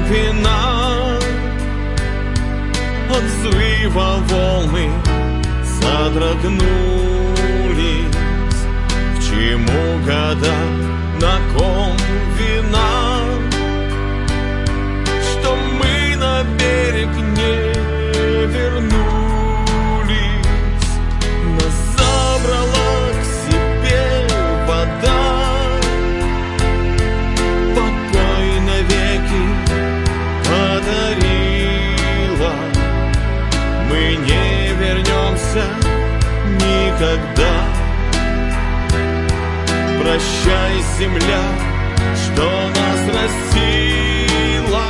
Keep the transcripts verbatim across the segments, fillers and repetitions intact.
вина. От взрыва волны содрогнулись. К чему года, на ком вина, что мы на берег не вернулись? Нас забрала к себе вода, покой навеки подарила. Мы не вернемся никогда. Прощай, земля, что нас растила.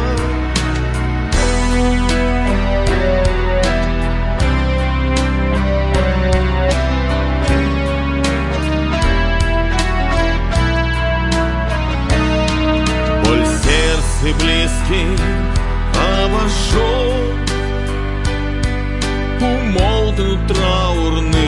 Боль сердца близких обошел, умолкнут траурные